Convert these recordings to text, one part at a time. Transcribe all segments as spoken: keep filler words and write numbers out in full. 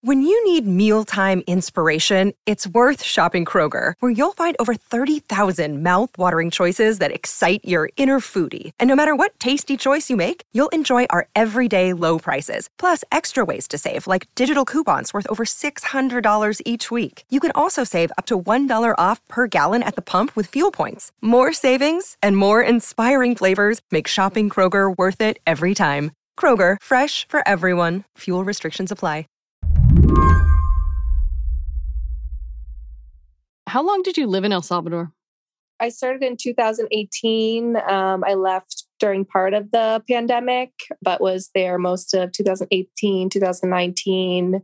When you need mealtime inspiration, it's worth shopping Kroger, where you'll find over thirty thousand mouth-watering choices that excite your inner foodie. And no matter what tasty choice you make, you'll enjoy our everyday low prices, plus extra ways to save, like digital coupons worth over six hundred dollars each week. You can also save up to one dollar off per gallon at the pump with fuel points. More savings and more inspiring flavors make shopping Kroger worth it every time. Kroger, fresh for everyone. Fuel restrictions apply. How long did you live in El Salvador? I started in two thousand eighteen. Um, I left during part of the pandemic, but was there most of two thousand eighteen, two thousand nineteen,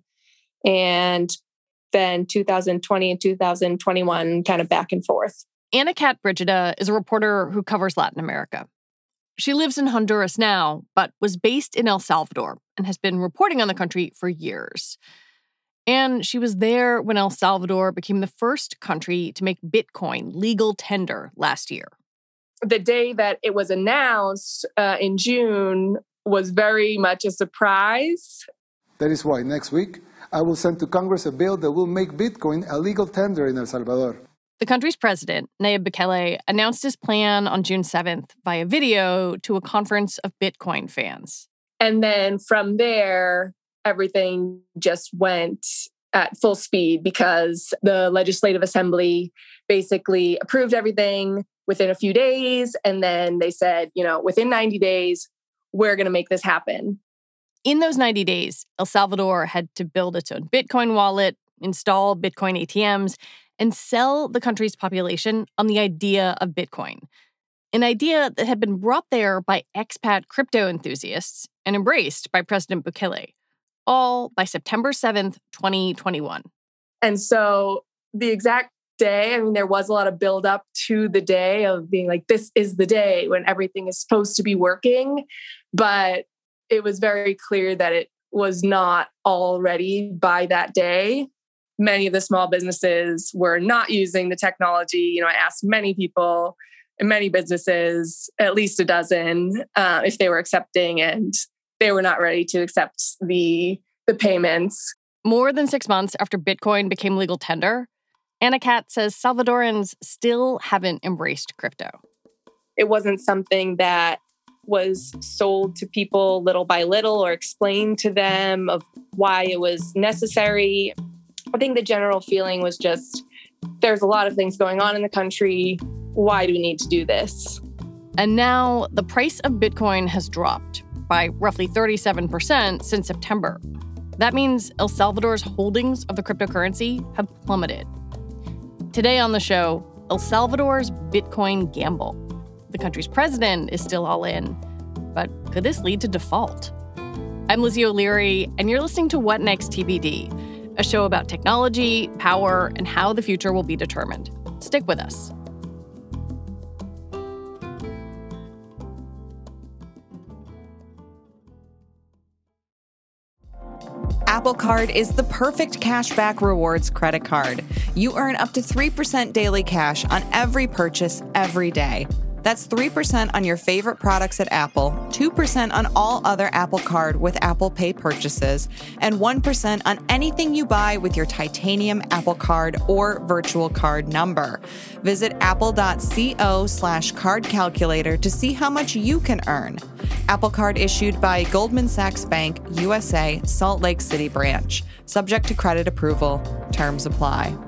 and then two thousand twenty and two thousand twenty-one, kind of back and forth. Anna Kat Brigida is a reporter who covers Latin America. She lives in Honduras now, but was based in El Salvador and has been reporting on the country for years. And she was there when El Salvador became the first country to make Bitcoin legal tender last year. The day that it was announced uh, in June was very much a surprise. That is why next week I will send to Congress a bill that will make Bitcoin a legal tender in El Salvador. The country's president, Nayib Bukele, announced his plan on June seventh via video to a conference of Bitcoin fans. And then from there, everything just went at full speed because the Legislative Assembly basically approved everything within a few days. And then they said, you know, within ninety days, we're going to make this happen. In those ninety days, El Salvador had to build its own Bitcoin wallet, install Bitcoin A T Ms, and sell the country's population on the idea of Bitcoin, an idea that had been brought there by expat crypto enthusiasts and embraced by President Bukele, all by September seventh, twenty twenty-one. And so the exact day, I mean, there was a lot of buildup to the day of being like, this is the day when everything is supposed to be working. But it was very clear that it was not all ready by that day. Many of the small businesses were not using the technology. You know, I asked many people in many businesses, at least a dozen, uh, if they were accepting, and they were not ready to accept the, the payments. More than six months after Bitcoin became legal tender, Anna Kat says Salvadorans still haven't embraced crypto. It wasn't something that was sold to people little by little or explained to them of why it was necessary. I think the general feeling was just, there's a lot of things going on in the country. Why do we need to do this? And now the price of Bitcoin has dropped by roughly thirty-seven percent since September. That means El Salvador's holdings of the cryptocurrency have plummeted. Today on the show, El Salvador's Bitcoin gamble. The country's president is still all in, but could this lead to default? I'm Lizzie O'Leary, and you're listening to What Next T B D, a show about technology, power, and how the future will be determined. Stick with us. Apple Card is the perfect cashback rewards credit card. You earn up to three percent daily cash on every purchase every day. That's three percent on your favorite products at Apple, two percent on all other Apple Card with Apple Pay purchases, and one percent on anything you buy with your titanium Apple Card or virtual card number. Visit apple.co slash card calculator to see how much you can earn. Apple Card issued by Goldman Sachs Bank, U S A, Salt Lake City branch. Subject to credit approval. Terms apply.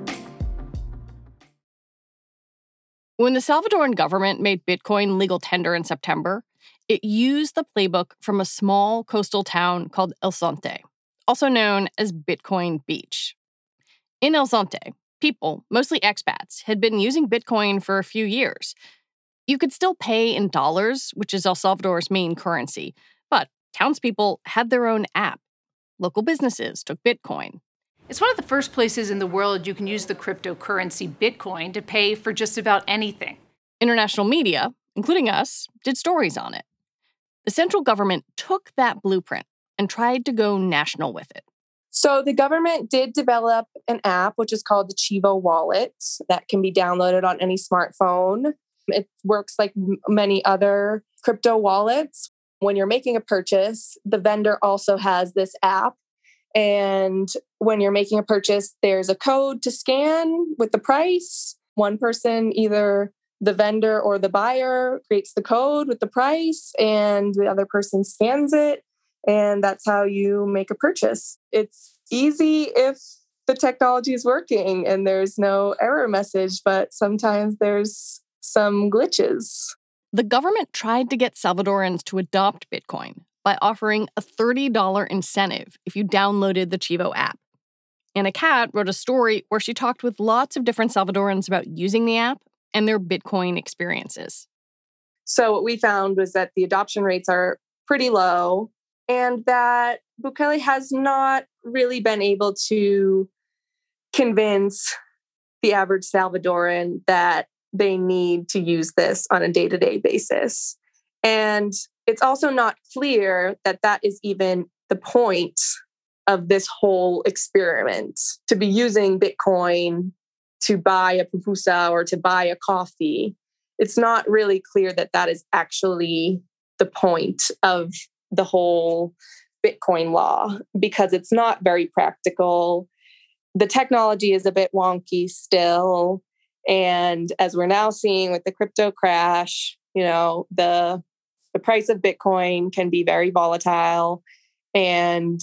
When the Salvadoran government made Bitcoin legal tender in September, it used the playbook from a small coastal town called El Zonte, also known as Bitcoin Beach. In El Zonte, people, mostly expats, had been using Bitcoin for a few years. You could still pay in dollars, which is El Salvador's main currency, but townspeople had their own app. Local businesses took Bitcoin. It's one of the first places in the world you can use the cryptocurrency Bitcoin to pay for just about anything. International media, including us, did stories on it. The central government took that blueprint and tried to go national with it. So the government did develop an app, which is called the Chivo Wallet, that can be downloaded on any smartphone. It works like many other crypto wallets. When you're making a purchase, the vendor also has this app. And when you're making a purchase, there's a code to scan with the price. One person, either the vendor or the buyer, creates the code with the price, and the other person scans it. And that's how you make a purchase. It's easy if the technology is working and there's no error message, but sometimes there's some glitches. The government tried to get Salvadorans to adopt Bitcoin by offering a thirty dollars incentive if you downloaded the Chivo app. Anna Cat wrote a story where she talked with lots of different Salvadorans about using the app and their Bitcoin experiences. So what we found was that the adoption rates are pretty low and that Bukele has not really been able to convince the average Salvadoran that they need to use this on a day-to-day basis. And it's also not clear that that is even the point of this whole experiment, to be using Bitcoin to buy a pupusa or to buy a coffee. It's not really clear that that is actually the point of the whole Bitcoin law, because it's not very practical. The technology is a bit wonky still. And as we're now seeing with the crypto crash, you know, the the price of Bitcoin can be very volatile. And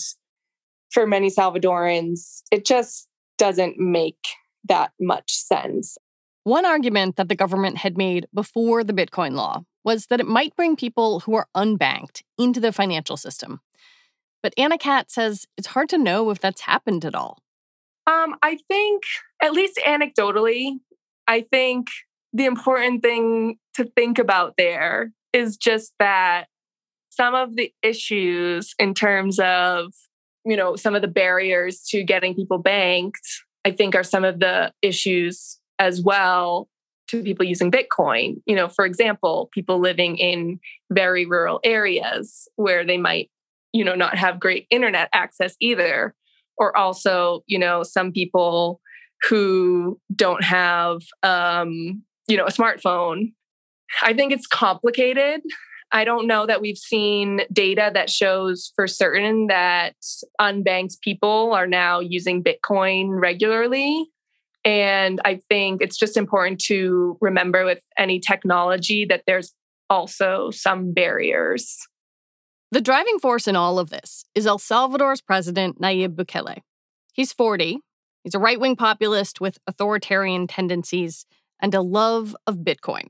for many Salvadorans, it just doesn't make that much sense. One argument that the government had made before the Bitcoin law was that it might bring people who are unbanked into the financial system. But Anna Cat says it's hard to know if that's happened at all. Um, I think, at least anecdotally, I think the important thing to think about there is just that some of the issues in terms of, you know, some of the barriers to getting people banked, I think are some of the issues as well to people using Bitcoin. You know, for example, people living in very rural areas where they might, you know, not have great internet access either. Or also, you know, some people who don't have, um, you know, a smartphone. I think it's complicated. I don't know that we've seen data that shows for certain that unbanked people are now using Bitcoin regularly. And I think it's just important to remember with any technology that there's also some barriers. The driving force in all of this is El Salvador's president, Nayib Bukele. He's forty. He's a right-wing populist with authoritarian tendencies and a love of Bitcoin.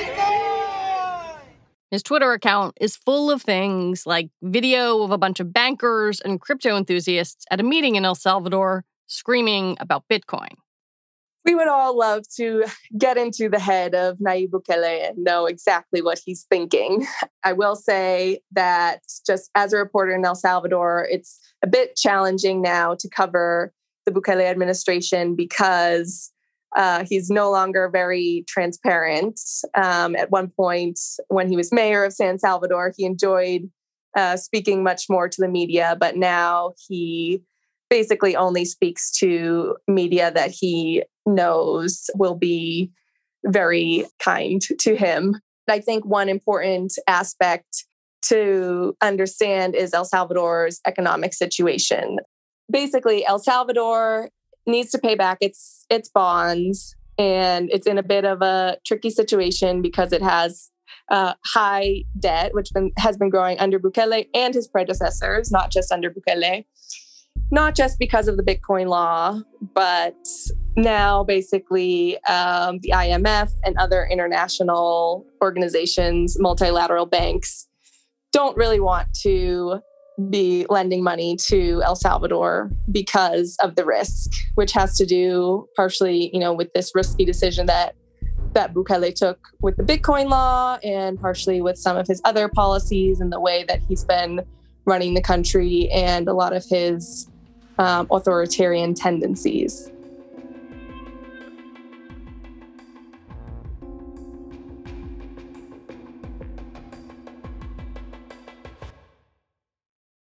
Bitcoin! His Twitter account is full of things like video of a bunch of bankers and crypto enthusiasts at a meeting in El Salvador screaming about Bitcoin. We would all love to get into the head of Nayib Bukele and know exactly what he's thinking. I will say that just as a reporter in El Salvador, it's a bit challenging now to cover the Bukele administration because uh, he's no longer very transparent. Um, at one point, when he was mayor of San Salvador, he enjoyed uh, speaking much more to the media, but now he basically only speaks to media that he knows will be very kind to him. I think one important aspect to understand is El Salvador's economic situation. Basically, El Salvador needs to pay back its its bonds, and it's in a bit of a tricky situation because it has uh, high debt, which been, has been growing under Bukele and his predecessors, not just under Bukele. Not just because of the Bitcoin law, but now basically um, the I M F and other international organizations, multilateral banks, don't really want to be lending money to El Salvador because of the risk, which has to do partially, you know, with this risky decision that that Bukele took with the Bitcoin law and partially with some of his other policies and the way that he's been running the country and a lot of his um, authoritarian tendencies.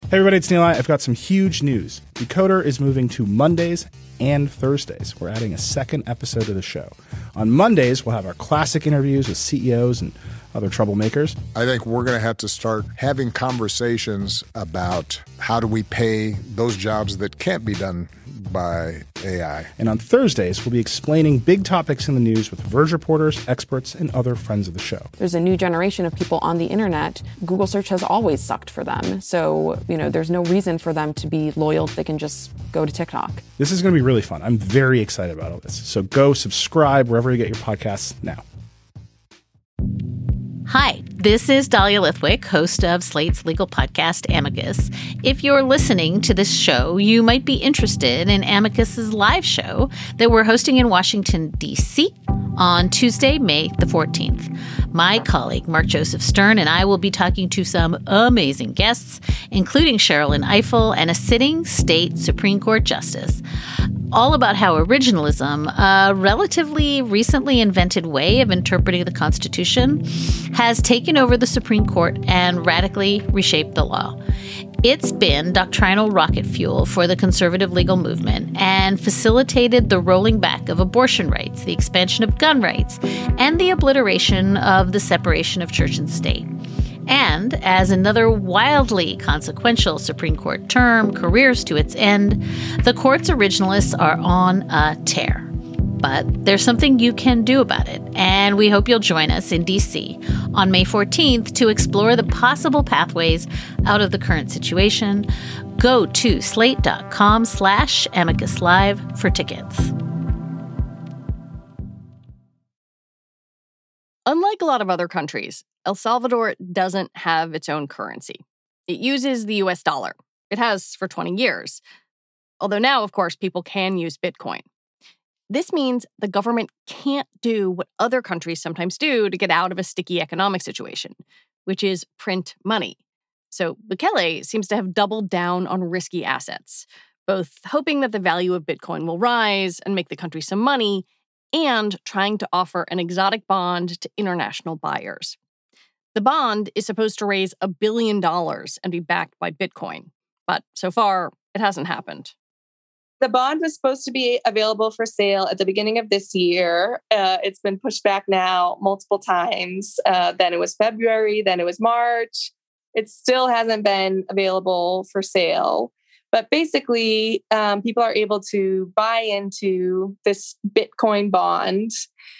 Hey everybody, it's Neil. I've got some huge news. Decoder is moving to Mondays and Thursdays. We're adding a second episode to the show. On Mondays, we'll have our classic interviews with C E Os and other troublemakers. I think we're going to have to start having conversations about how do we pay those jobs that can't be done by A I. And on Thursdays, we'll be explaining big topics in the news with Verge reporters, experts, and other friends of the show. There's a new generation of people on the internet. Google search has always sucked for them. So, you know, there's no reason for them to be loyal. They can just go to TikTok. This is going to be really fun. I'm very excited about all this. So go subscribe wherever you get your podcasts now. Hi, this is Dahlia Lithwick, host of Slate's legal podcast, Amicus. If you're listening to this show, you might be interested in Amicus's live show that we're hosting in Washington, D C on Tuesday, May the fourteenth. My colleague, Mark Joseph Stern, and I will be talking to some amazing guests, including Sherrilyn Ifill and a sitting state Supreme Court justice, all about how originalism, a relatively recently invented way of interpreting the Constitution, has taken over the Supreme Court and radically reshaped the law. It's been doctrinal rocket fuel for the conservative legal movement and facilitated the rolling back of abortion rights, the expansion of gun rights, and the obliteration of the separation of church and state. And as another wildly consequential Supreme Court term careers to its end, the court's originalists are on a tear. But there's something you can do about it, and we hope you'll join us in D C on May fourteenth to explore the possible pathways out of the current situation. Go to slate.com slash amicus live for tickets. Unlike a lot of other countries, El Salvador doesn't have its own currency. It uses the U S dollar. It has for twenty years. Although now, of course, people can use Bitcoin. This means the government can't do what other countries sometimes do to get out of a sticky economic situation, which is print money. So Bukele seems to have doubled down on risky assets, both hoping that the value of Bitcoin will rise and make the country some money, and trying to offer an exotic bond to international buyers. The bond is supposed to raise a billion dollars and be backed by Bitcoin, but so far, it hasn't happened. The bond was supposed to be available for sale at the beginning of this year. Uh, it's been pushed back now multiple times. Uh, then it was February, then it was March. It still hasn't been available for sale. But basically, um, people are able to buy into this Bitcoin bond.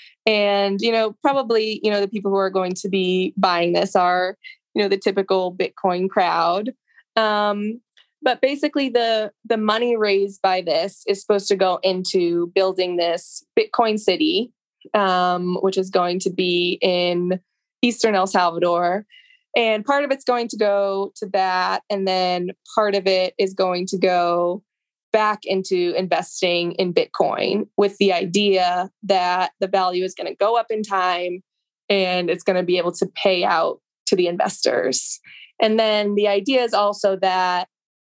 And, you know, probably, you know, the people who are going to be buying this are, you know, the typical Bitcoin crowd. Um, But basically, the, the money raised by this is supposed to go into building this Bitcoin city, um, which is going to be in eastern El Salvador. And part of it's going to go to that. And then part of it is going to go back into investing in Bitcoin with the idea that the value is going to go up in time and it's going to be able to pay out to the investors. And then the idea is also that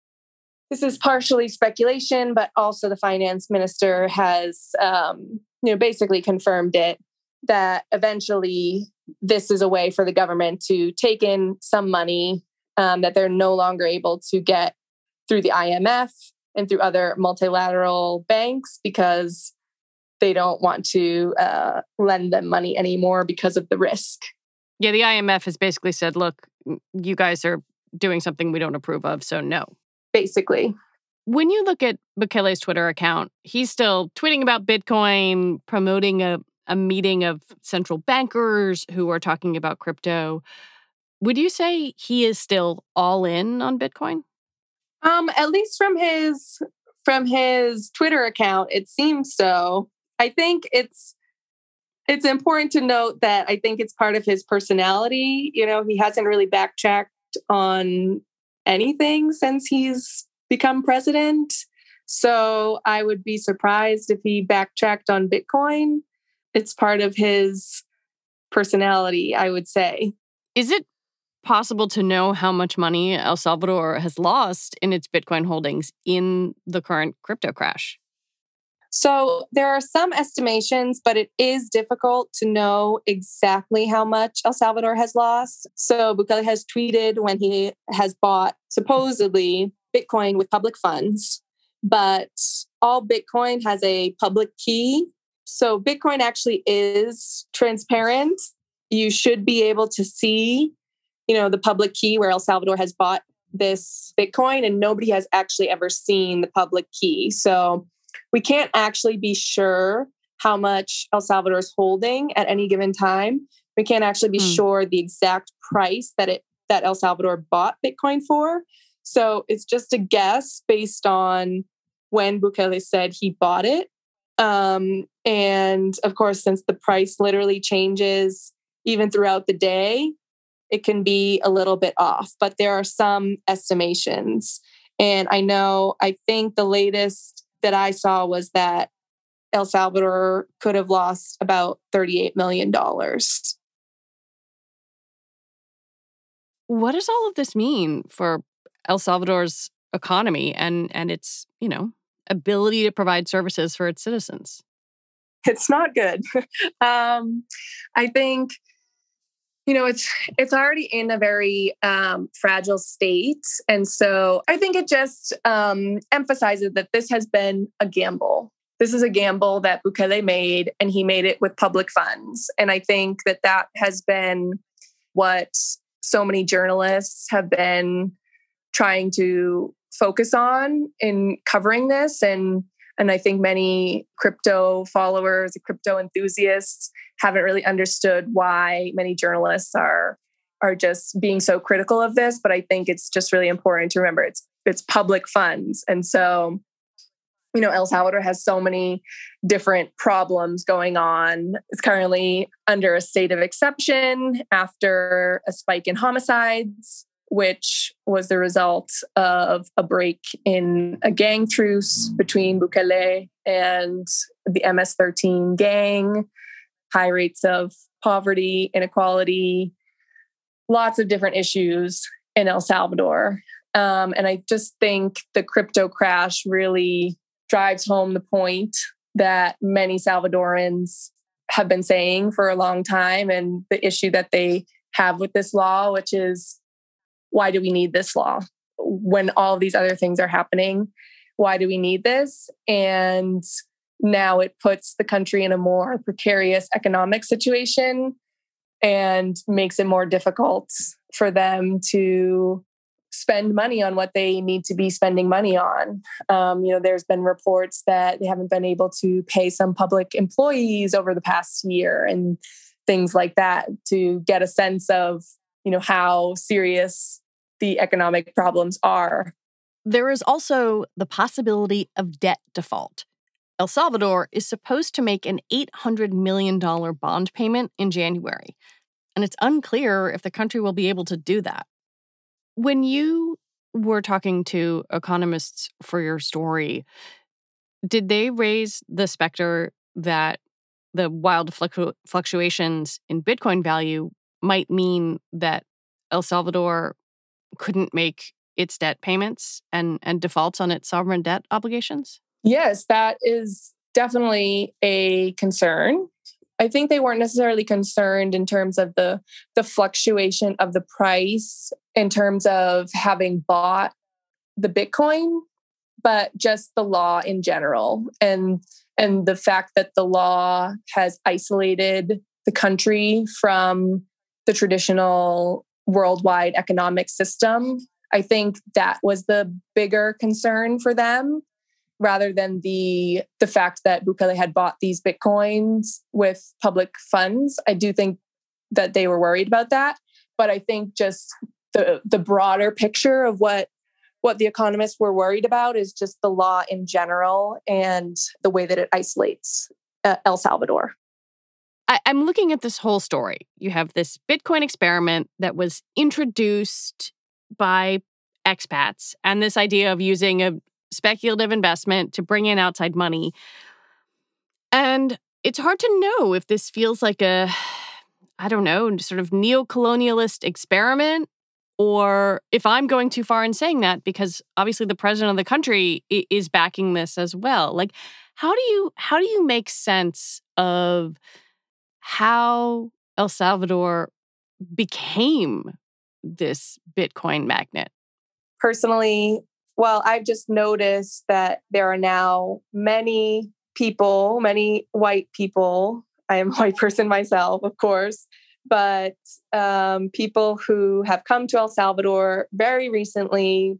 this is partially speculation, but also the finance minister has, um, you know, basically confirmed it, that eventually this is a way for the government to take in some money um, that they're no longer able to get through the I M F and through other multilateral banks because they don't want to uh, lend them money anymore because of the risk. Yeah, the I M F has basically said, look, you guys are doing something we don't approve of, so no. Basically. When you look at Bukele's Twitter account, he's still tweeting about Bitcoin, promoting a, a meeting of central bankers who are talking about crypto. Would you say he is still all in on Bitcoin? Um, at least from his from his Twitter account, it seems so. I think it's it's important to note that I think it's part of his personality. You know, he hasn't really backtracked on anything since he's become president. So I would be surprised if he backtracked on Bitcoin. It's part of his personality, I would say. Is it possible to know how much money El Salvador has lost in its Bitcoin holdings in the current crypto crash? So there are some estimations, but it is difficult to know exactly how much El Salvador has lost. So Bukele has tweeted when he has bought supposedly Bitcoin with public funds, but all Bitcoin has a public key. So Bitcoin actually is transparent. You should be able to see, you know, the public key where El Salvador has bought this Bitcoin, and nobody has actually ever seen the public key. So we can't actually be sure how much El Salvador is holding at any given time. We can't actually be mm. sure the exact price that it that El Salvador bought Bitcoin for. So it's just a guess based on when Bukele said he bought it. Um, and of course, since the price literally changes even throughout the day, it can be a little bit off. But there are some estimations. And I know, I think the latest that I saw was that El Salvador could have lost about thirty-eight million dollars. What does all of this mean for El Salvador's economy and, and its, you know, ability to provide services for its citizens? It's not good. um, I think, you know, it's it's already in a very um, fragile state. And so I think it just um, emphasizes that this has been a gamble. This is a gamble that Bukele made, and he made it with public funds. And I think that that has been what so many journalists have been trying to focus on in covering this. And And I think many crypto followers, crypto enthusiasts haven't really understood why many journalists are are just being so critical of this. But I think it's just really important to remember it's it's public funds. And so, you know, El Salvador has so many different problems going on. It's currently under a state of exception after a spike in homicides, which was the result of a break in a gang truce between Bukele and the M S thirteen gang, high rates of poverty, inequality, lots of different issues in El Salvador. Um, and I just think the crypto crash really drives home the point that many Salvadorans have been saying for a long time, and the issue that they have with this law, which is, why do we need this law when all of these other things are happening? Why do we need this? And now it puts the country in a more precarious economic situation and makes it more difficult for them to spend money on what they need to be spending money on. Um, you know, there's been reports that they haven't been able to pay some public employees over the past year and things like that, to get a sense of, you know, how serious the economic problems are. There is also the possibility of debt default. El Salvador is supposed to make an eight hundred million dollars bond payment in January, and it's unclear if the country will be able to do that. When you were talking to economists for your story, did they raise the specter that the wild fluctu- fluctuations in Bitcoin value might mean that El Salvador couldn't make its debt payments and, and defaults on its sovereign debt obligations? Yes, that is definitely a concern. I think they weren't necessarily concerned in terms of the, the fluctuation of the price in terms of having bought the Bitcoin, but just the law in general. And, and the fact that the law has isolated the country from the traditional worldwide economic system. I think that was the bigger concern for them, rather than the the fact that Bukele had bought these Bitcoins with public funds. I do think that they were worried about that. But I think just the the broader picture of what what the economists were worried about is just the law in general and the way that it isolates uh, El Salvador. I, I'm looking at this whole story. You have this Bitcoin experiment that was introduced by expats, and this idea of using a speculative investment to bring in outside money. And it's hard to know if this feels like a, I don't know, sort of neo-colonialist experiment, Or if I'm going too far in saying that, because obviously the president of the country is backing this as well. Like, how do you how do you make sense of how El Salvador became this Bitcoin magnet? Personally, well, I've just noticed that there are now many people, many white people. I am a white person myself, of course, but um, people who have come to El Salvador very recently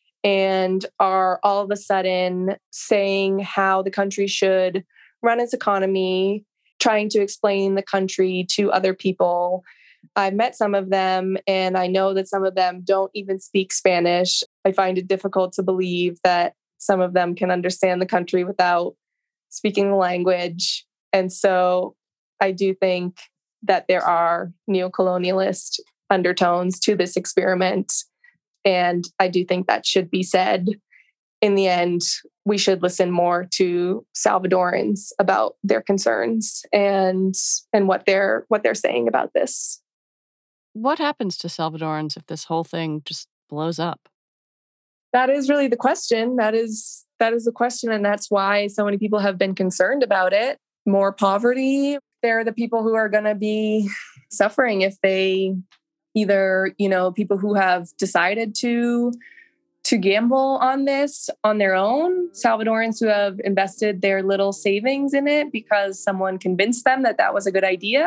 and are all of a sudden saying how the country should run its economy, trying to explain the country to other people. I've met some of them, and I know that some of them don't even speak Spanish. I find it difficult to believe that some of them can understand the country without speaking the language. And so I do think that there are neocolonialist undertones to this experiment. And I do think that should be said. In the end, we should listen more to Salvadorans about their concerns and and what they're what they're saying about this. What happens to Salvadorans if this whole thing just blows up? That is really the question. That is that is the question, and that's why so many people have been concerned about it. More poverty. They're the people who are going to be suffering if they either, you know, people who have decided to to gamble on this on their own, Salvadorans who have invested their little savings in it because someone convinced them that that was a good idea,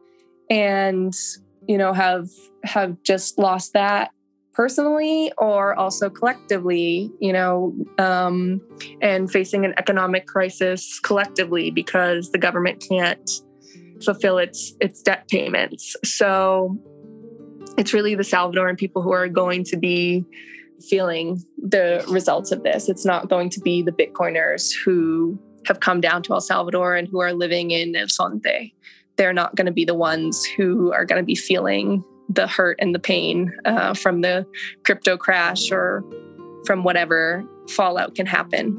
and, you know, have have just lost that personally or also collectively, you know, um, and facing an economic crisis collectively because the government can't fulfill its its debt payments. So it's really the Salvadoran people who are going to be feeling the results of this. It's not going to be the Bitcoiners who have come down to El Salvador and who are living in El Zonte. They're not going to be the ones who are going to be feeling the hurt and the pain uh, from the crypto crash or from whatever fallout can happen.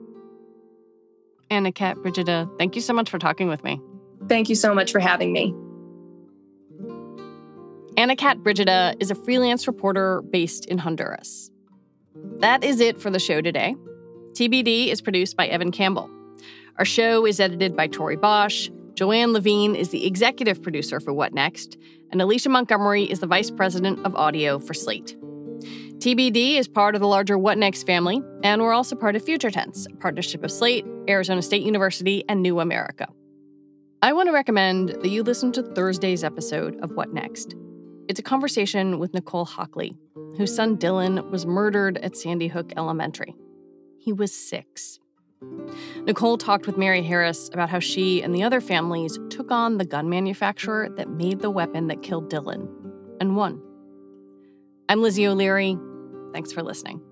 Anna Kat Brigida, thank you so much for talking with me. Thank you so much for having me. Anna Kat Brigida is a freelance reporter based in Honduras. That is it for the show today. T B D is produced by Evan Campbell. Our show is edited by Tori Bosch. Joanne Levine is the executive producer for What Next, and Alicia Montgomery is the vice president of audio for Slate. T B D is part of the larger What Next family, and we're also part of Future Tense, a partnership of Slate, Arizona State University, and New America. I want to recommend that you listen to Thursday's episode of What Next. It's a conversation with Nicole Hockley, whose son Dylan was murdered at Sandy Hook Elementary. He was six. Nicole talked with Mary Harris about how she and the other families took on the gun manufacturer that made the weapon that killed Dylan and won. I'm Lizzie O'Leary. Thanks for listening.